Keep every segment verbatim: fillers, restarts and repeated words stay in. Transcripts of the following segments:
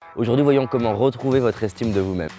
Aujourd'hui, voyons comment retrouver votre estime de vous-même.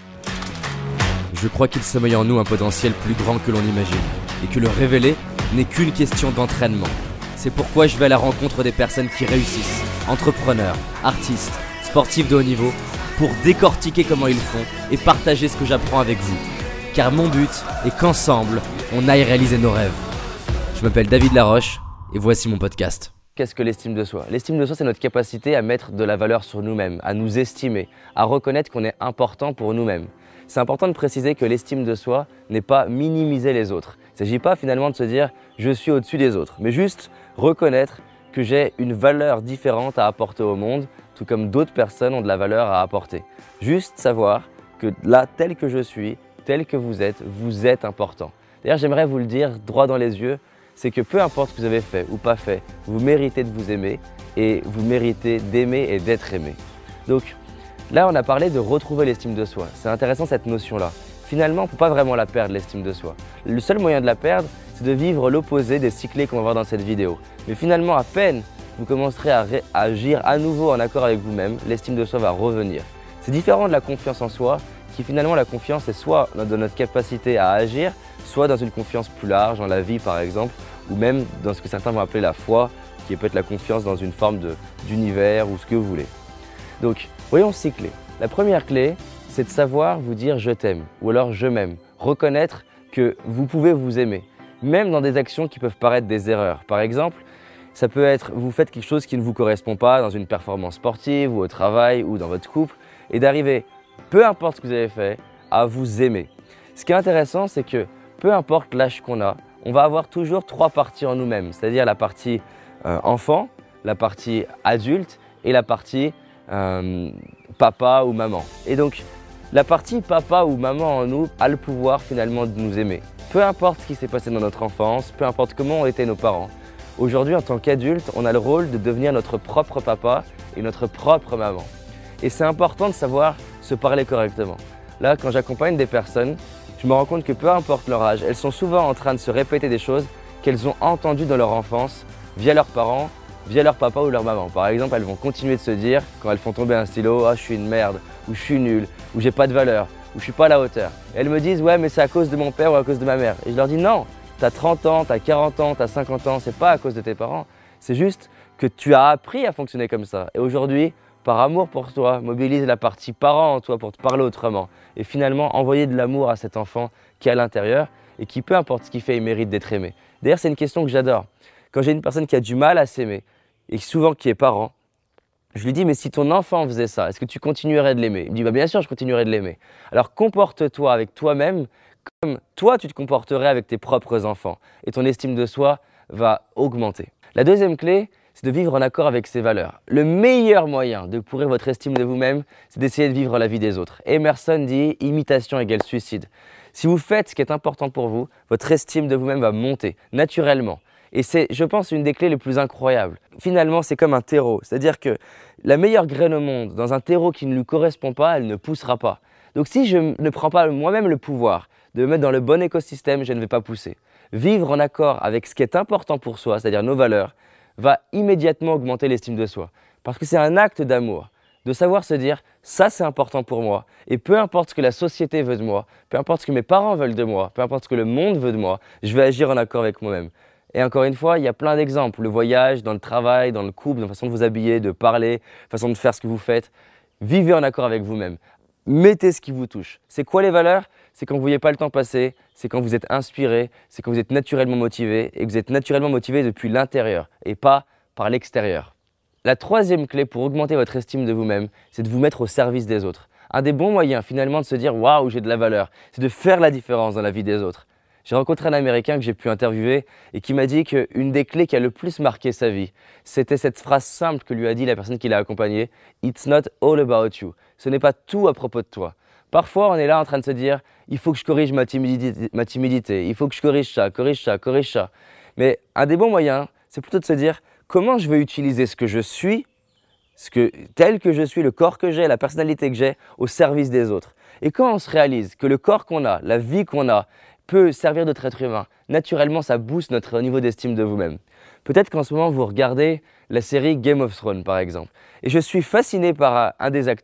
Je crois qu'il sommeille en nous un potentiel plus grand que l'on imagine, et que le révéler n'est qu'une question d'entraînement. C'est pourquoi je vais à la rencontre des personnes qui réussissent, entrepreneurs, artistes, sportifs de haut niveau, pour décortiquer comment ils font et partager ce que j'apprends avec vous. Car mon but est qu'ensemble, on aille réaliser nos rêves. Je m'appelle David Laroche, et voici mon podcast. Qu'est-ce que l'estime de soi? L'estime de soi, c'est notre capacité à mettre de la valeur sur nous-mêmes, à nous estimer, à reconnaître qu'on est important pour nous-mêmes. C'est important de préciser que l'estime de soi n'est pas minimiser les autres. Il ne s'agit pas finalement de se dire « je suis au-dessus des autres », mais juste reconnaître que j'ai une valeur différente à apporter au monde, tout comme d'autres personnes ont de la valeur à apporter. Juste savoir que là, tel que je suis, tel que vous êtes, vous êtes important. D'ailleurs, j'aimerais vous le dire droit dans les yeux, c'est que peu importe ce que vous avez fait ou pas fait, vous méritez de vous aimer et vous méritez d'aimer et d'être aimé. Donc là, on a parlé de retrouver l'estime de soi. C'est intéressant cette notion-là. Finalement, on ne peut pas vraiment la perdre, l'estime de soi. Le seul moyen de la perdre, c'est de vivre l'opposé des six clés qu'on va voir dans cette vidéo. Mais finalement, à peine vous commencerez à, à agir à nouveau en accord avec vous-même, l'estime de soi va revenir. C'est différent de la confiance en soi, qui finalement la confiance est soit dans notre capacité à agir, soit dans une confiance plus large, dans la vie par exemple, ou même dans ce que certains vont appeler la foi, qui est peut-être la confiance dans une forme d'univers ou ce que vous voulez. Donc, voyons six clés. La première clé, c'est de savoir vous dire « je t'aime » ou alors « je m'aime ». Reconnaître que vous pouvez vous aimer, même dans des actions qui peuvent paraître des erreurs. Par exemple, ça peut être vous faites quelque chose qui ne vous correspond pas dans une performance sportive ou au travail ou dans votre couple et d'arriver, peu importe ce que vous avez fait, à vous aimer. Ce qui est intéressant, c'est que peu importe l'âge qu'on a, on va avoir toujours trois parties en nous-mêmes, c'est-à-dire la partie euh, enfant, la partie adulte et la partie euh, papa ou maman. Et donc, la partie papa ou maman en nous a le pouvoir finalement de nous aimer. Peu importe ce qui s'est passé dans notre enfance, peu importe comment ont été nos parents. Aujourd'hui, en tant qu'adulte, on a le rôle de devenir notre propre papa et notre propre maman. Et c'est important de savoir se parler correctement. Là, quand j'accompagne des personnes, je me rends compte que peu importe leur âge, elles sont souvent en train de se répéter des choses qu'elles ont entendues dans leur enfance via leurs parents, via leur papa ou leur maman. Par exemple, elles vont continuer de se dire, quand elles font tomber un stylo, « Ah, je suis une merde » ou « je suis nulle » ou « j'ai pas de valeur » ou « je suis pas à la hauteur ». Et elles me disent « ouais, mais c'est à cause de mon père ou à cause de ma mère ». Et je leur dis « non, tu as trente ans, tu as quarante ans, tu as cinquante ans, c'est pas à cause de tes parents. C'est juste que tu as appris à fonctionner comme ça. Et aujourd'hui, par amour pour toi, mobilise la partie parent en toi pour te parler autrement. Et finalement, envoyer de l'amour à cet enfant qui est à l'intérieur et qui, peu importe ce qu'il fait, il mérite d'être aimé. D'ailleurs, c'est une question que j'adore. Quand j'ai une personne qui a du mal à s'aimer, et souvent qui est parent, je lui dis « mais si ton enfant faisait ça, est-ce que tu continuerais de l'aimer ?» Il me dit bah, « bien sûr, je continuerais de l'aimer. » Alors comporte-toi avec toi-même comme toi, tu te comporterais avec tes propres enfants. Et ton estime de soi va augmenter. La deuxième clé, c'est de vivre en accord avec ses valeurs. Le meilleur moyen de pourrir votre estime de vous-même, c'est d'essayer de vivre la vie des autres. Emerson dit « imitation égale suicide ». Si vous faites ce qui est important pour vous, votre estime de vous-même va monter naturellement. Et c'est, je pense, une des clés les plus incroyables. Finalement, c'est comme un terreau. C'est-à-dire que la meilleure graine au monde, dans un terreau qui ne lui correspond pas, elle ne poussera pas. Donc si je ne prends pas moi-même le pouvoir de me mettre dans le bon écosystème, je ne vais pas pousser. Vivre en accord avec ce qui est important pour soi, c'est-à-dire nos valeurs, va immédiatement augmenter l'estime de soi. Parce que c'est un acte d'amour, de savoir se dire « ça c'est important pour moi » et peu importe ce que la société veut de moi, peu importe ce que mes parents veulent de moi, peu importe ce que le monde veut de moi, je vais agir en accord avec moi-même. Et encore une fois, il y a plein d'exemples, le voyage, dans le travail, dans le couple, dans la façon de vous habiller, de parler, façon de faire ce que vous faites. Vivez en accord avec vous-même. Mettez ce qui vous touche. C'est quoi les valeurs? C'est quand vous ne voyez pas le temps passer, c'est quand vous êtes inspiré, c'est quand vous êtes naturellement motivé et que vous êtes naturellement motivé depuis l'intérieur et pas par l'extérieur. La troisième clé pour augmenter votre estime de vous-même, c'est de vous mettre au service des autres. Un des bons moyens finalement de se dire « waouh, j'ai de la valeur », c'est de faire la différence dans la vie des autres. J'ai rencontré un Américain que j'ai pu interviewer et qui m'a dit qu'une des clés qui a le plus marqué sa vie, c'était cette phrase simple que lui a dit la personne qui l'a accompagné « It's not all about you ». Ce n'est pas tout à propos de toi. Parfois, on est là en train de se dire « il faut que je corrige ma timidité, ma timidité, il faut que je corrige ça, corrige ça, corrige ça ». Mais un des bons moyens, c'est plutôt de se dire « comment je vais utiliser ce que je suis, ce que, tel que je suis, le corps que j'ai, la personnalité que j'ai, au service des autres ». Et quand on se réalise que le corps qu'on a, la vie qu'on a, peut servir d'autres êtres humains, naturellement, ça booste notre niveau d'estime de vous-même. Peut-être qu'en ce moment, vous regardez la série Game of Thrones, par exemple. Et je suis fasciné par un des acteurs.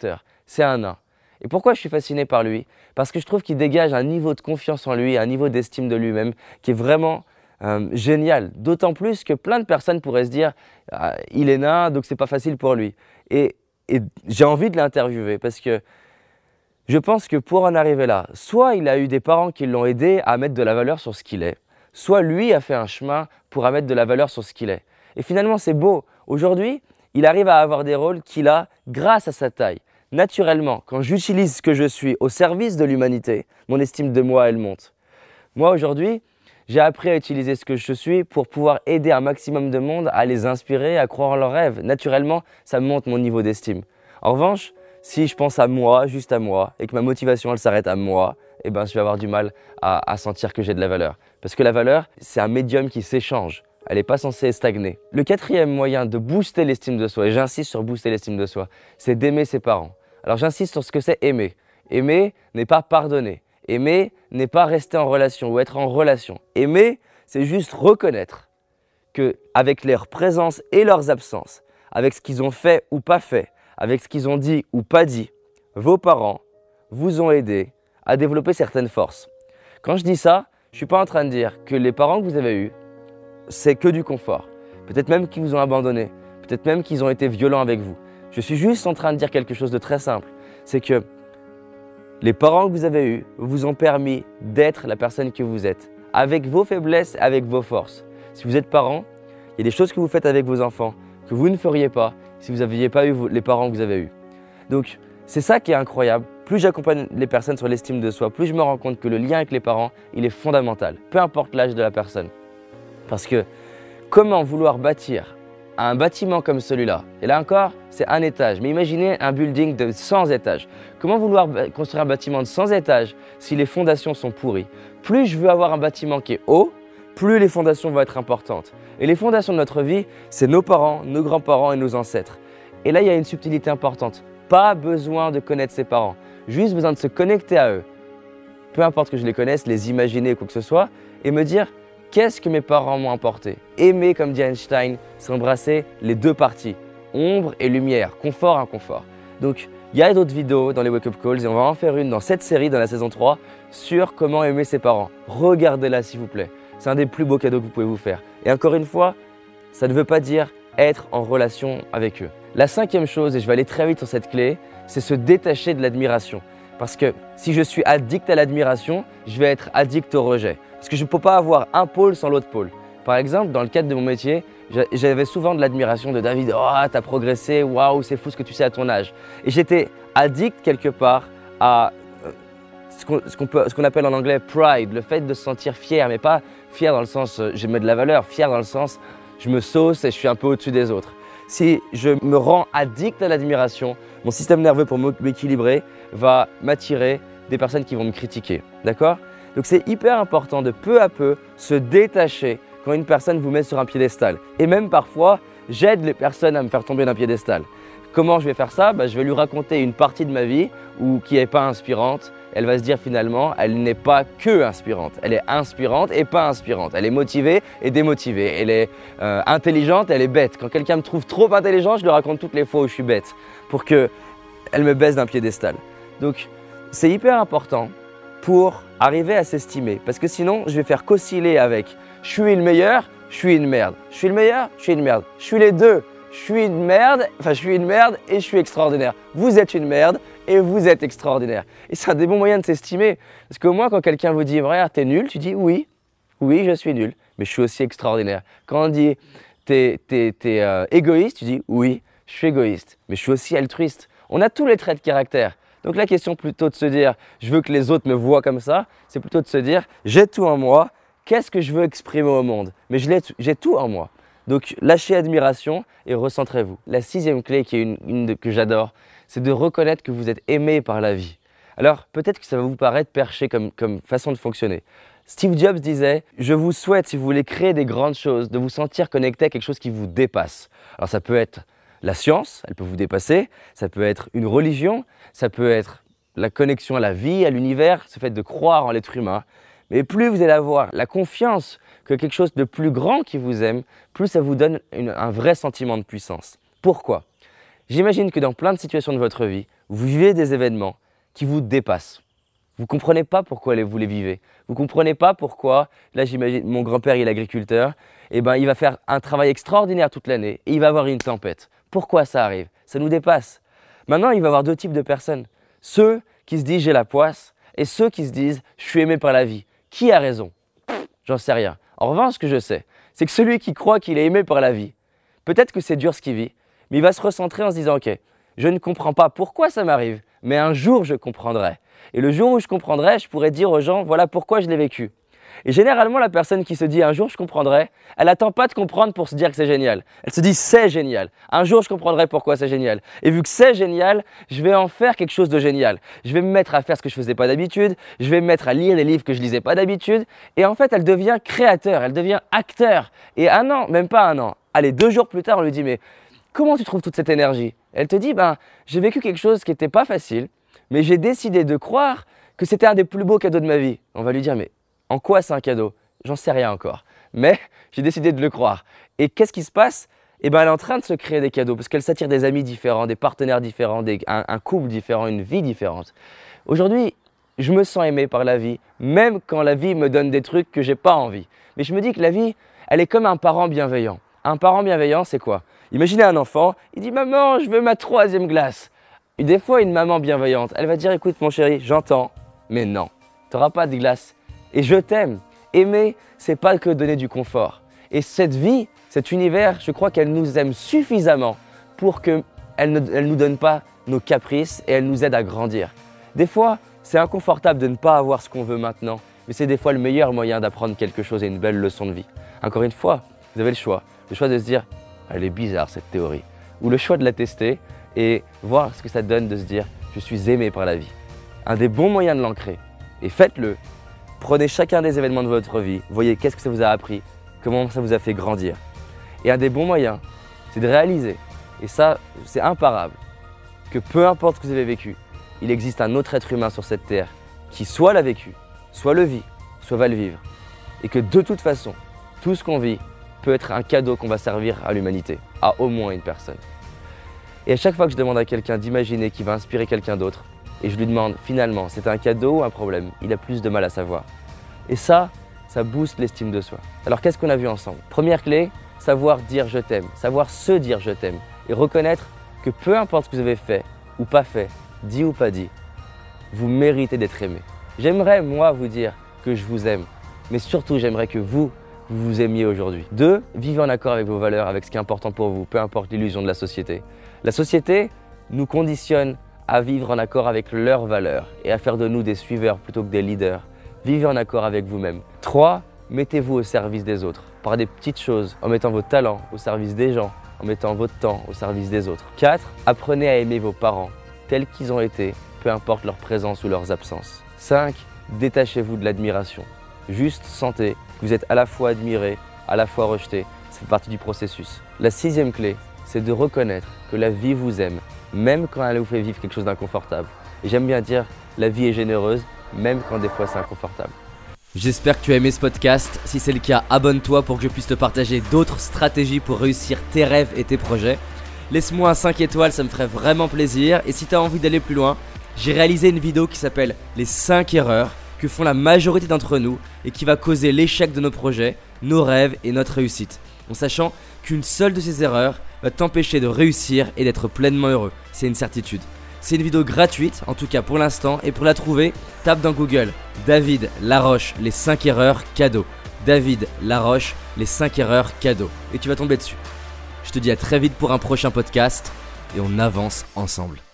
c'est un nain. Et pourquoi je suis fasciné par lui? Parce que je trouve qu'il dégage un niveau de confiance en lui, un niveau d'estime de lui-même qui est vraiment euh, génial. D'autant plus que plein de personnes pourraient se dire ah, « il est nain, donc c'est pas facile pour lui ». Et, et j'ai envie de l'interviewer parce que je pense que pour en arriver là, soit il a eu des parents qui l'ont aidé à mettre de la valeur sur ce qu'il est, soit lui a fait un chemin pour mettre de la valeur sur ce qu'il est. Et finalement, c'est beau. Aujourd'hui, il arrive à avoir des rôles qu'il a grâce à sa taille. Naturellement, quand j'utilise ce que je suis au service de l'humanité, mon estime de moi, elle monte. Moi, aujourd'hui, j'ai appris à utiliser ce que je suis pour pouvoir aider un maximum de monde à les inspirer, à croire en leurs rêves. Naturellement, ça monte mon niveau d'estime. En revanche, si je pense à moi, juste à moi, et que ma motivation, elle s'arrête à moi, eh ben, je vais avoir du mal à, à sentir que j'ai de la valeur. Parce que la valeur, c'est un médium qui s'échange. Elle n'est pas censée stagner. Le quatrième moyen de booster l'estime de soi, et j'insiste sur booster l'estime de soi, c'est d'aimer ses parents. Alors j'insiste sur ce que c'est aimer. Aimer n'est pas pardonner. Aimer n'est pas rester en relation ou être en relation. Aimer, c'est juste reconnaître qu'avec leur présence et leurs absences, avec ce qu'ils ont fait ou pas fait, avec ce qu'ils ont dit ou pas dit, vos parents vous ont aidé à développer certaines forces. Quand je dis ça, je ne suis pas en train de dire que les parents que vous avez eus, c'est que du confort. Peut-être même qu'ils vous ont abandonné, peut-être même qu'ils ont été violents avec vous. Je suis juste en train de dire quelque chose de très simple. C'est que les parents que vous avez eus vous ont permis d'être la personne que vous êtes, avec vos faiblesses, avec vos forces. Si vous êtes parent, il y a des choses que vous faites avec vos enfants que vous ne feriez pas si vous n'aviez pas eu les parents que vous avez eus. Donc, c'est ça qui est incroyable. Plus j'accompagne les personnes sur l'estime de soi, plus je me rends compte que le lien avec les parents, il est fondamental, peu importe l'âge de la personne. Parce que comment vouloir bâtir un bâtiment comme celui-là, et là encore, c'est un étage, mais imaginez un building de cent étages. Comment vouloir construire un bâtiment de cent étages si les fondations sont pourries? Plus je veux avoir un bâtiment qui est haut, plus les fondations vont être importantes. Et les fondations de notre vie, c'est nos parents, nos grands-parents et nos ancêtres. Et là, il y a une subtilité importante. Pas besoin de connaître ses parents, juste besoin de se connecter à eux. Peu importe que je les connaisse, les imaginer ou quoi que ce soit, et me dire qu'est-ce que mes parents m'ont apporté. Aimer, comme dit Einstein, c'est embrasser les deux parties, ombre et lumière, confort, inconfort. Donc, il y a d'autres vidéos dans les Wake Up Calls et on va en faire une dans cette série, dans la saison trois, sur comment aimer ses parents. Regardez-la s'il vous plaît. C'est un des plus beaux cadeaux que vous pouvez vous faire. Et encore une fois, ça ne veut pas dire être en relation avec eux. La cinquième chose, et je vais aller très vite sur cette clé, c'est se détacher de l'admiration. Parce que si je suis addict à l'admiration, je vais être addict au rejet. Parce que je ne peux pas avoir un pôle sans l'autre pôle. Par exemple, dans le cadre de mon métier, j'avais souvent de l'admiration de David. Oh, t'as progressé, waouh, c'est fou ce que tu sais à ton âge. Et j'étais addict quelque part à ce qu'on ce qu'on peut, ce qu'on appelle en anglais pride, le fait de se sentir fier, mais pas fier dans le sens euh, je mets de la valeur, fier dans le sens je me sauce et je suis un peu au-dessus des autres. Si je me rends addict à l'admiration, mon système nerveux pour m'équilibrer va m'attirer des personnes qui vont me critiquer. D'accord? Donc c'est hyper important de peu à peu se détacher quand une personne vous met sur un piédestal. Et même parfois, j'aide les personnes à me faire tomber d'un piédestal. Comment je vais faire ça? Bah, je vais lui raconter une partie de ma vie où, qui n'est pas inspirante. Elle va se dire finalement, elle n'est pas que inspirante. Elle est inspirante et pas inspirante. Elle est motivée et démotivée. Elle est euh, intelligente et elle est bête. Quand quelqu'un me trouve trop intelligent, je lui raconte toutes les fois où je suis bête pour qu'elle me baisse d'un piédestal. Donc, c'est hyper important pour arriver à s'estimer. Parce que sinon, je vais faire qu'osciller avec « je suis le meilleur, je suis une merde. Je suis le meilleur, je suis une merde. Je suis les deux. Je suis une merde, enfin je suis une merde et je suis extraordinaire. Vous êtes une merde et vous êtes extraordinaire. » Et c'est un des bons moyens de s'estimer. Parce qu'au moins, quand quelqu'un vous dit « regarde, t'es nul », tu dis « oui, oui, je suis nul, mais je suis aussi extraordinaire. » Quand on dit « t'es, t'es, t'es euh, égoïste », tu dis « oui, je suis égoïste, mais je suis aussi altruiste. » On a tous les traits de caractère. Donc la question plutôt de se dire « je veux que les autres me voient comme ça », c'est plutôt de se dire « j'ai tout en moi, qu'est-ce que je veux exprimer au monde ?» Mais je l'ai, j'ai tout en moi. Donc lâchez admiration et recentrez-vous. La sixième clé, qui est une, une de, que j'adore, c'est de reconnaître que vous êtes aimé par la vie. Alors peut-être que ça va vous paraître perché comme, comme façon de fonctionner. Steve Jobs disait « je vous souhaite, si vous voulez créer des grandes choses, de vous sentir connecté à quelque chose qui vous dépasse. » Alors ça peut être la science, elle peut vous dépasser, ça peut être une religion, ça peut être la connexion à la vie, à l'univers, ce fait de croire en l'être humain. Mais plus vous allez avoir la confiance que quelque chose de plus grand qui vous aime, plus ça vous donne une, un vrai sentiment de puissance. Pourquoi? J'imagine que dans plein de situations de votre vie, vous vivez des événements qui vous dépassent. Vous ne comprenez pas pourquoi vous les vivez. Vous ne comprenez pas pourquoi, là j'imagine, mon grand-père il est agriculteur, et ben, il va faire un travail extraordinaire toute l'année et il va avoir une tempête. Pourquoi ça arrive? Ça nous dépasse. Maintenant, il va y avoir deux types de personnes. Ceux qui se disent j'ai la poisse et ceux qui se disent je suis aimé par la vie. Qui a raison? J'en sais rien. En revanche, ce que je sais, c'est que celui qui croit qu'il est aimé par la vie, peut-être que c'est dur ce qu'il vit, mais il va se recentrer en se disant ok, je ne comprends pas pourquoi ça m'arrive, mais un jour je comprendrai. Et le jour où je comprendrai, je pourrai dire aux gens voilà pourquoi je l'ai vécu. Et généralement, la personne qui se dit un jour je comprendrai, elle n'attend pas de comprendre pour se dire que c'est génial. Elle se dit c'est génial. Un jour je comprendrai pourquoi c'est génial. Et vu que c'est génial, je vais en faire quelque chose de génial. Je vais me mettre à faire ce que je faisais pas d'habitude. Je vais me mettre à lire des livres que je lisais pas d'habitude. Et en fait, elle devient créateur, elle devient acteur. Et un an, même pas un an. Allez, deux jours plus tard, on lui dit mais comment tu trouves toute cette énergie? Elle te dit ben j'ai vécu quelque chose qui n'était pas facile, mais j'ai décidé de croire que c'était un des plus beaux cadeaux de ma vie. On va lui dire mais en quoi c'est un cadeau? J'en sais rien encore. Mais j'ai décidé de le croire. Et qu'est-ce qui se passe? Eh bien, elle est en train de se créer des cadeaux parce qu'elle s'attire des amis différents, des partenaires différents, des, un, un couple différent, une vie différente. Aujourd'hui, je me sens aimé par la vie, même quand la vie me donne des trucs que j'ai pas envie. Mais je me dis que la vie, elle est comme un parent bienveillant. Un parent bienveillant, c'est quoi? Imaginez un enfant, il dit « Maman, je veux ma troisième glace ». Et des fois, une maman bienveillante, elle va dire « Écoute mon chéri, j'entends, mais non, tu n'auras pas de glace. Et je t'aime. Aimer, c'est pas que donner du confort. Et cette vie, cet univers, je crois qu'elle nous aime suffisamment pour qu'elle ne elle nous donne pas nos caprices et elle nous aide à grandir. Des fois, c'est inconfortable de ne pas avoir ce qu'on veut maintenant, mais c'est des fois le meilleur moyen d'apprendre quelque chose et une belle leçon de vie. Encore une fois, vous avez le choix. Le choix de se dire « Elle est bizarre cette théorie » ou le choix de la tester et voir ce que ça donne de se dire « Je suis aimé par la vie ». Un des bons moyens de l'ancrer, et faites-le. Prenez chacun des événements de votre vie, voyez qu'est-ce que ça vous a appris, comment ça vous a fait grandir. Et un des bons moyens, c'est de réaliser, et ça c'est imparable, que peu importe ce que vous avez vécu, il existe un autre être humain sur cette terre qui soit l'a vécu, soit le vit, soit va le vivre. Et que de toute façon, tout ce qu'on vit peut être un cadeau qu'on va servir à l'humanité, à au moins une personne. Et à chaque fois que je demande à quelqu'un d'imaginer qu'il va inspirer quelqu'un d'autre, et je lui demande finalement, c'est un cadeau ou un problème? Il a plus de mal à savoir. Et ça, ça booste l'estime de soi. Alors qu'est-ce qu'on a vu ensemble? Première clé, savoir dire je t'aime, savoir se dire je t'aime et reconnaître que peu importe ce que vous avez fait ou pas fait, dit ou pas dit, vous méritez d'être aimé. J'aimerais moi vous dire que je vous aime, mais surtout j'aimerais que vous, vous vous aimiez aujourd'hui. Deux, vivez en accord avec vos valeurs, avec ce qui est important pour vous, peu importe l'illusion de la société. La société nous conditionne à vivre en accord avec leurs valeurs et à faire de nous des suiveurs plutôt que des leaders. Vivez en accord avec vous-même. Trois, mettez-vous au service des autres par des petites choses, en mettant vos talents au service des gens, en mettant votre temps au service des autres. Quatre, apprenez à aimer vos parents tels qu'ils ont été, peu importe leur présence ou leurs absences. Cinq, détachez-vous de l'admiration. Juste sentez que vous êtes à la fois admiré, à la fois rejeté. Ça fait partie du processus. La sixième clé, c'est de reconnaître que la vie vous aime, même quand elle vous fait vivre quelque chose d'inconfortable. Et j'aime bien dire, la vie est généreuse, même quand des fois c'est inconfortable. J'espère que tu as aimé ce podcast. Si c'est le cas, abonne-toi pour que je puisse te partager d'autres stratégies pour réussir tes rêves et tes projets. Laisse-moi un cinq étoiles, ça me ferait vraiment plaisir. Et si tu as envie d'aller plus loin, j'ai réalisé une vidéo qui s'appelle les cinq erreurs que font la majorité d'entre nous et qui va causer l'échec de nos projets, nos rêves et notre réussite. En sachant qu'une seule de ces erreurs va t'empêcher de réussir et d'être pleinement heureux. C'est une certitude. C'est une vidéo gratuite, en tout cas pour l'instant, et pour la trouver, tape dans Google David Laroche, les cinq erreurs cadeaux. David Laroche, les cinq erreurs cadeaux. Et tu vas tomber dessus. Je te dis à très vite pour un prochain podcast et on avance ensemble.